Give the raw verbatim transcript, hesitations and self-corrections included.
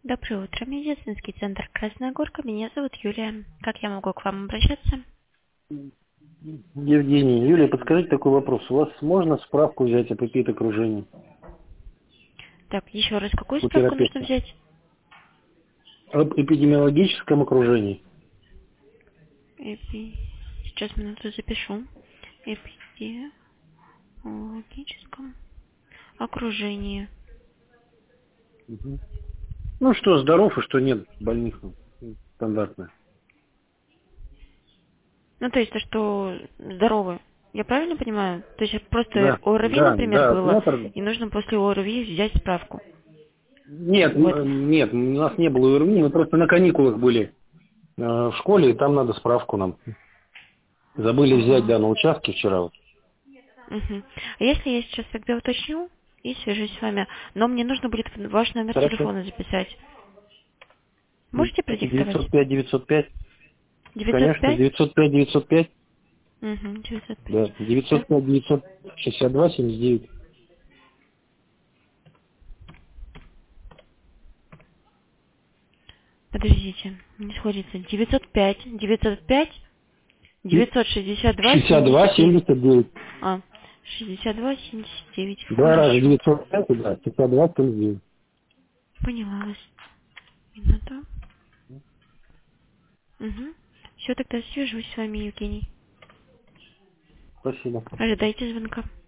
Доброе утро, медицинский центр Красная Горка. Меня зовут Юлия. Как я могу к вам обращаться? Евгений, Юлия, подскажите такой вопрос. У вас можно справку взять о каких-то окружениях Так, еще раз, какую у справку нужно терапевта? взять? Об эпидемиологическом окружении. Эпи... Сейчас минуту запишу. Эпидемиологическом окружении. Мгм. Ну, что здоров и что нет больных. ну, Стандартно. Ну, то есть, то, что здоровы. Я правильно понимаю? То есть, просто Да, ОРВИ, да, например, да, было, осмотр. и нужно после ОРВИ взять справку. Нет, Вот. м, нет, у нас не было УРМИ, мы просто на каникулах были э, в школе, и там надо справку нам. Забыли взять, Ага. да, на участке вчера. вот. Угу. А если я сейчас тогда уточню и свяжусь с вами, но мне нужно будет ваш номер Хорошо. телефона записать. Можете продиктовать? девятьсот пять девятьсот пять. девятьсот Конечно, пять. девятьсот пять девятьсот пять. Угу, девятьсот пять. Да, Так, девятьсот пять девятьсот шестьдесят два семьдесят девять. подождите, не сходится. девятьсот пять, девятьсот пять, девятьсот шестьдесят два, шестьдесят два семьдесят девять. семьдесят девять. А, шестьдесят два, семьдесят девять. Два раза Хорошо. девятьсот пять, да, шестьдесят два семьдесят девять. Поняла вас. Минуту. Угу. Все, тогда свяжусь с вами, Евгений. Спасибо. Ожидайте звонка.